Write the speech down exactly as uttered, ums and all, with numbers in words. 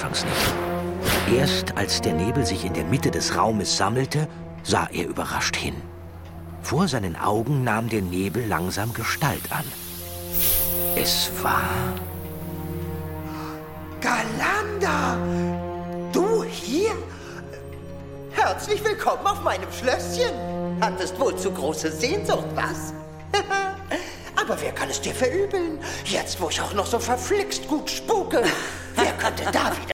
anfangs nicht. Erst als der Nebel sich in der Mitte des Raumes sammelte, sah er überrascht hin. Vor seinen Augen nahm der Nebel langsam Gestalt an. Es war... Galanda! Du hier? Herzlich willkommen auf meinem Schlösschen. Hattest wohl zu große Sehnsucht, was? Aber wer kann es dir verübeln? Jetzt, wo ich auch noch so verflixt gut spuke. Wer könnte da wieder